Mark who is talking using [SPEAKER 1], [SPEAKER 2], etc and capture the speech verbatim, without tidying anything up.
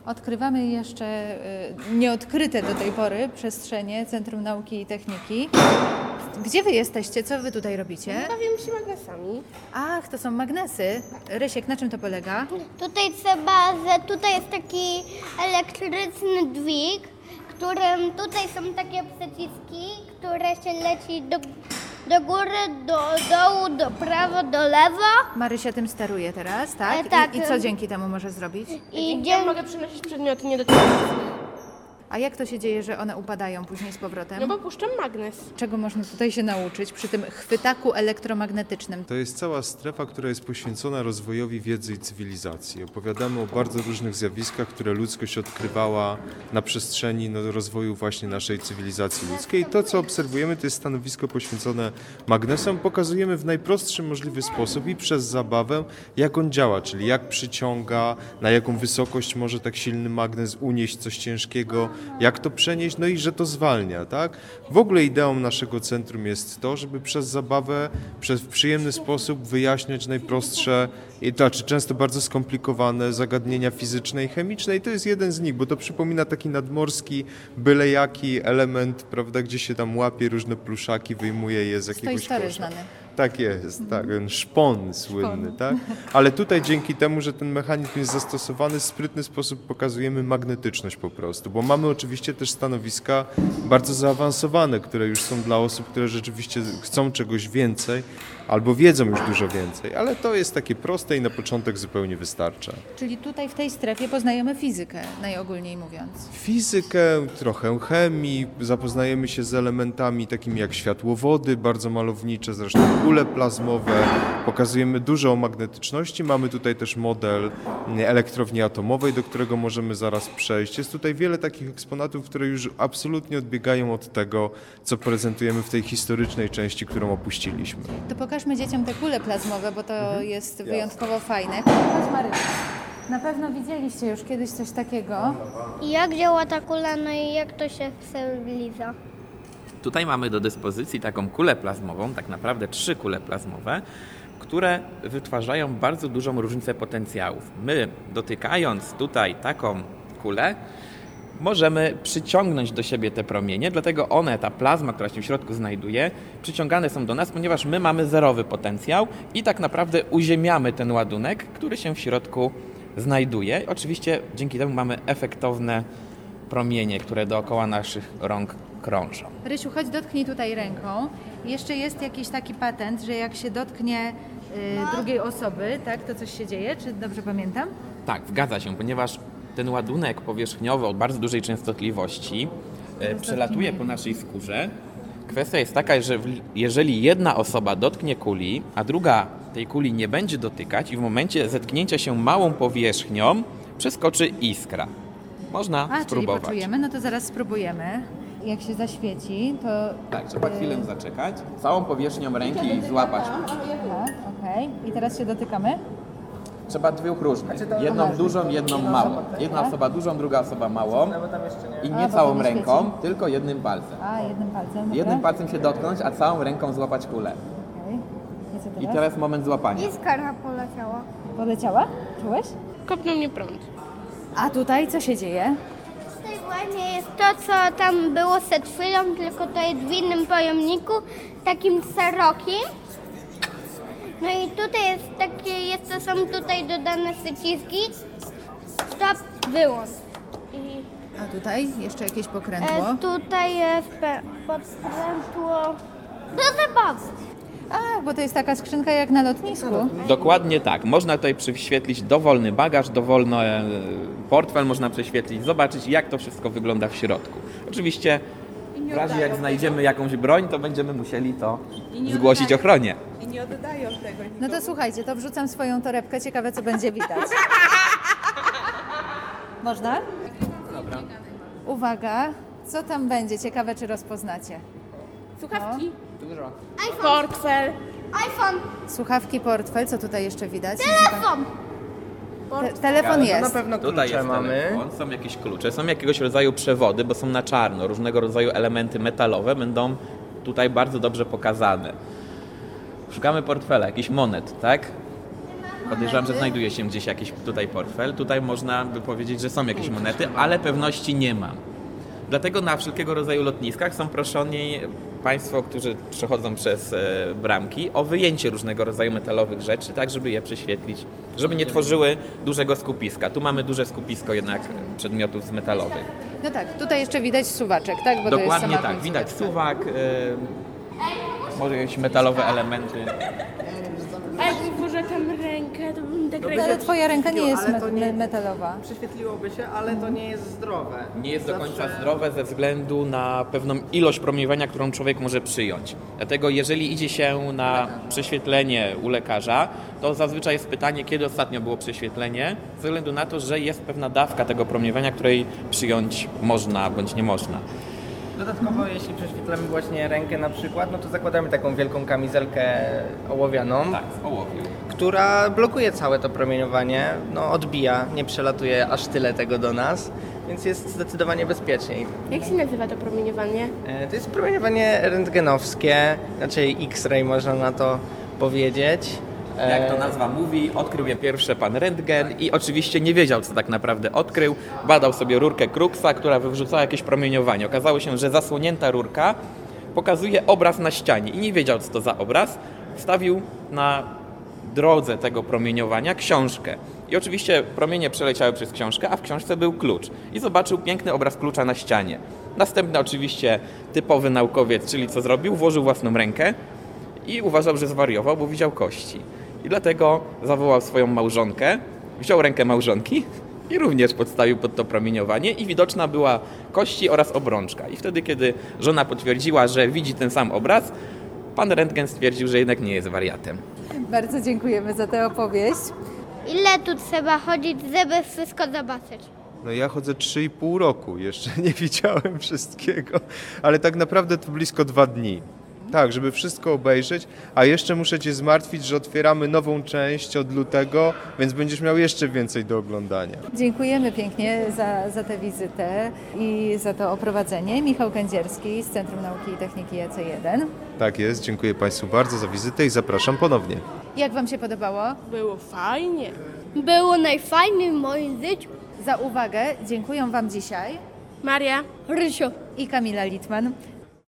[SPEAKER 1] Odkrywamy jeszcze y, nieodkryte do tej pory przestrzenie Centrum Nauki i Techniki. Gdzie wy jesteście? Co wy tutaj robicie?
[SPEAKER 2] Bawię się magnesami.
[SPEAKER 1] Ach, to są magnesy. Rysiek, na czym to polega?
[SPEAKER 3] Tutaj trzeba, że tutaj jest taki elektryczny dźwig, którym tutaj są takie przyciski, które się leci do, do góry, do dołu, do prawo, do lewo.
[SPEAKER 1] Marysia tym steruje teraz, tak?
[SPEAKER 3] E, tak.
[SPEAKER 1] I, I co dzięki temu może zrobić?
[SPEAKER 3] I
[SPEAKER 2] Ja
[SPEAKER 3] dzień...
[SPEAKER 2] mogę przynosić przedmioty niedotykające.
[SPEAKER 1] A jak to się dzieje, że one upadają później z powrotem?
[SPEAKER 2] No bo puszczam magnes.
[SPEAKER 1] Czego można tutaj się nauczyć przy tym chwytaku elektromagnetycznym?
[SPEAKER 4] To jest cała strefa, która jest poświęcona rozwojowi wiedzy i cywilizacji. Opowiadamy o bardzo różnych zjawiskach, które ludzkość odkrywała na przestrzeni no, rozwoju właśnie naszej cywilizacji ludzkiej. To, co obserwujemy, to jest stanowisko poświęcone magnesom. Pokazujemy w najprostszy możliwy sposób i przez zabawę, jak on działa, czyli jak przyciąga, na jaką wysokość może tak silny magnes unieść coś ciężkiego, jak to przenieść, no i że to zwalnia, tak? W ogóle ideą naszego centrum jest to, żeby przez zabawę, przez w przyjemny sposób wyjaśniać najprostsze, i to znaczy często bardzo skomplikowane zagadnienia fizyczne i chemiczne i to jest jeden z nich, bo to przypomina taki nadmorski, byle jaki element, prawda, gdzie się tam łapie różne pluszaki, wyjmuje je z jakiegoś
[SPEAKER 1] Toy Story
[SPEAKER 4] kosza.
[SPEAKER 1] znany.
[SPEAKER 4] Tak jest, tak, ten szpon słynny, tak? Ale tutaj dzięki temu, że ten mechanizm jest zastosowany, w sprytny sposób pokazujemy magnetyczność po prostu, bo mamy oczywiście też stanowiska bardzo zaawansowane, które już są dla osób, które rzeczywiście chcą czegoś więcej albo wiedzą już dużo więcej, ale to jest takie proste i na początek zupełnie wystarcza.
[SPEAKER 1] Czyli tutaj w tej strefie poznajemy fizykę, najogólniej mówiąc.
[SPEAKER 4] Fizykę, trochę chemii, zapoznajemy się z elementami takimi jak światłowody, bardzo malownicze, zresztą kule plazmowe, pokazujemy dużo o magnetyczności, mamy tutaj też model elektrowni atomowej, do którego możemy zaraz przejść. Jest tutaj wiele takich eksponatów, które już absolutnie odbiegają od tego, co prezentujemy w tej historycznej części, którą opuściliśmy.
[SPEAKER 1] To pokażmy dzieciom te kule plazmowe, bo to mhm. jest wyjątkowo fajne. Chodź Marysia. Na pewno widzieliście już kiedyś coś takiego.
[SPEAKER 3] I jak działa ta kula, no i jak to się stabiliza?
[SPEAKER 5] Tutaj mamy do dyspozycji taką kulę plazmową, tak naprawdę trzy kule plazmowe, które wytwarzają bardzo dużą różnicę potencjałów. My, dotykając tutaj taką kulę, możemy przyciągnąć do siebie te promienie, dlatego one, ta plazma, która się w środku znajduje, przyciągane są do nas, ponieważ my mamy zerowy potencjał i tak naprawdę uziemiamy ten ładunek, który się w środku znajduje. Oczywiście dzięki temu mamy efektowne promienie, które dookoła naszych rąk krążą.
[SPEAKER 1] Rysiu, chodź dotknij tutaj ręką. Jeszcze jest jakiś taki patent, że jak się dotknie y, drugiej osoby, tak, to coś się dzieje, czy dobrze pamiętam?
[SPEAKER 5] Tak, zgadza się, ponieważ ten ładunek powierzchniowy o bardzo dużej częstotliwości e, przelatuje po naszej skórze. Kwestia jest taka, że jeżeli jedna osoba dotknie kuli, a druga tej kuli nie będzie dotykać i w momencie zetknięcia się małą powierzchnią przeskoczy iskra. Można
[SPEAKER 1] A,
[SPEAKER 5] spróbować.
[SPEAKER 1] czyli poczujemy, no to zaraz spróbujemy. Jak się zaświeci, to...
[SPEAKER 5] Tak, trzeba chwilę zaczekać, całą powierzchnią ręki złapać.
[SPEAKER 1] Aha, okej. I teraz się dotykamy?
[SPEAKER 5] Trzeba dwóch różnych. Jedną dużą, jedną małą. Jedna osoba dużą, druga osoba małą. I nie
[SPEAKER 1] A, bo to
[SPEAKER 5] całą
[SPEAKER 1] nie
[SPEAKER 5] ręką,
[SPEAKER 1] świeci.
[SPEAKER 5] tylko jednym palcem.
[SPEAKER 1] A, jednym palcem, dobra.
[SPEAKER 5] Jednym palcem się dotknąć, a całą ręką złapać kulę.
[SPEAKER 1] Okej. I co teraz?
[SPEAKER 5] I teraz moment złapania.
[SPEAKER 3] Iskra poleciała.
[SPEAKER 1] Poleciała? Czułeś?
[SPEAKER 2] Kopnął mnie prąd.
[SPEAKER 1] A tutaj co się dzieje?
[SPEAKER 3] Tutaj właśnie jest to, co tam było przed chwilą, tylko to jest w innym pojemniku, takim szerokim. No i tutaj jest takie, jest, to są tutaj dodane przyciski. Stop, wyłącz. I
[SPEAKER 1] A tutaj jeszcze jakieś pokrętło?
[SPEAKER 3] e, tutaj jest pe- podkrętło do zabawy.
[SPEAKER 1] A, bo to jest taka skrzynka jak na lotnisku.
[SPEAKER 5] Dokładnie tak. Można tutaj prześwietlić dowolny bagaż, dowolny e, portfel można prześwietlić, zobaczyć jak to wszystko wygląda w środku. Oczywiście w razie jak znajdziemy jakąś broń, to będziemy musieli to zgłosić ochronie.
[SPEAKER 6] I nie oddają tego nikomu.
[SPEAKER 1] No to słuchajcie, to wrzucam swoją torebkę, ciekawe co będzie widać. Można?
[SPEAKER 5] Dobra.
[SPEAKER 1] Uwaga, co tam będzie? Ciekawe czy rozpoznacie.
[SPEAKER 2] Słuchawki.
[SPEAKER 5] Dużo.
[SPEAKER 2] Portfel.
[SPEAKER 3] iPhone,
[SPEAKER 1] Słuchawki, portfel, co tutaj jeszcze widać?
[SPEAKER 3] telefon.
[SPEAKER 1] Te, telefon
[SPEAKER 7] Na
[SPEAKER 1] jest.
[SPEAKER 7] pewno klucze
[SPEAKER 5] Tutaj jest
[SPEAKER 7] mamy.
[SPEAKER 5] telefon, są jakieś klucze, są jakiegoś rodzaju przewody, bo są na czarno. Różnego rodzaju elementy metalowe będą tutaj bardzo dobrze pokazane. Szukamy portfela, jakichś monet, tak? Podejrzewam, że
[SPEAKER 1] monety.
[SPEAKER 5] znajduje się gdzieś jakiś tutaj portfel. Tutaj można by powiedzieć, że są jakieś monety, ale pewności nie mam. Dlatego na wszelkiego rodzaju lotniskach są proszeni Państwo, którzy przechodzą przez e, bramki, o wyjęcie różnego rodzaju metalowych rzeczy, tak żeby je prześwietlić, żeby nie tworzyły dużego skupiska. Tu mamy duże skupisko jednak przedmiotów z metalowych.
[SPEAKER 1] No tak, tutaj jeszcze widać suwaczek, tak? Bo to jest
[SPEAKER 5] Dokładnie
[SPEAKER 1] sama
[SPEAKER 5] tak, widać
[SPEAKER 1] końcówka.
[SPEAKER 5] suwak, e, może jakieś metalowe elementy.
[SPEAKER 2] A jak włożę tam rękę, to bym tak
[SPEAKER 1] No,
[SPEAKER 2] rękę...
[SPEAKER 1] ale twoja ręka nie jest
[SPEAKER 6] Ale to
[SPEAKER 1] me-
[SPEAKER 6] nie-
[SPEAKER 1] metalowa.
[SPEAKER 6] Prześwietliłoby się, ale to nie jest zdrowe.
[SPEAKER 5] Nie jest do końca
[SPEAKER 6] Zawsze-
[SPEAKER 5] zdrowe ze względu na pewną ilość promieniowania, którą człowiek może przyjąć. Dlatego jeżeli idzie się na prześwietlenie u lekarza, to zazwyczaj jest pytanie, kiedy ostatnio było prześwietlenie, ze względu na to, że jest pewna dawka tego promieniowania, której przyjąć można bądź nie można.
[SPEAKER 6] Dodatkowo, jeśli prześwietlamy właśnie rękę na przykład, no to zakładamy taką wielką kamizelkę ołowianą,
[SPEAKER 5] Tak, z ołowiu.
[SPEAKER 6] która blokuje całe to promieniowanie, no odbija, nie przelatuje aż tyle tego do nas, więc jest zdecydowanie bezpieczniej.
[SPEAKER 2] Jak się nazywa to promieniowanie?
[SPEAKER 6] E, To jest promieniowanie rentgenowskie, raczej X-ray można na to powiedzieć. E,
[SPEAKER 5] Jak to nazwa mówi, odkrył je pierwsze pan Rentgen i oczywiście nie wiedział, co tak naprawdę odkrył. Badał sobie rurkę Kruxa, która wyrzucała jakieś promieniowanie. Okazało się, że zasłonięta rurka pokazuje obraz na ścianie i nie wiedział, co to za obraz. Wstawił na drodze tego promieniowania książkę. I oczywiście promienie przeleciały przez książkę, a w książce był klucz. I zobaczył piękny obraz klucza na ścianie. Następny oczywiście typowy naukowiec, czyli co zrobił? Włożył własną rękę i uważał, że zwariował, bo widział kości. I dlatego zawołał swoją małżonkę, wziął rękę małżonki i również podstawił pod to promieniowanie i widoczna była kości oraz obrączka. I wtedy, kiedy żona potwierdziła, że widzi ten sam obraz, pan Rentgen stwierdził, że jednak nie jest wariatem.
[SPEAKER 1] Bardzo dziękujemy za tę opowieść.
[SPEAKER 3] Ile tu trzeba chodzić, żeby wszystko zobaczyć?
[SPEAKER 4] No ja chodzę trzy i pół roku, jeszcze nie widziałem wszystkiego, ale tak naprawdę to blisko dwa dni. Tak, żeby wszystko obejrzeć, a jeszcze muszę Cię zmartwić, że otwieramy nową część od lutego, więc będziesz miał jeszcze więcej do oglądania.
[SPEAKER 1] Dziękujemy pięknie za, za tę wizytę i za to oprowadzenie. Michał Kędzierski z Centrum Nauki i Techniki E C jeden.
[SPEAKER 4] Tak jest, dziękuję Państwu bardzo za wizytę i zapraszam ponownie.
[SPEAKER 1] Jak Wam się podobało?
[SPEAKER 2] Było fajnie.
[SPEAKER 3] Było najfajniej w moim życiu.
[SPEAKER 1] Za uwagę dziękuję Wam dzisiaj
[SPEAKER 2] Maria?
[SPEAKER 3] Rysiu.
[SPEAKER 1] i Kamila Litman.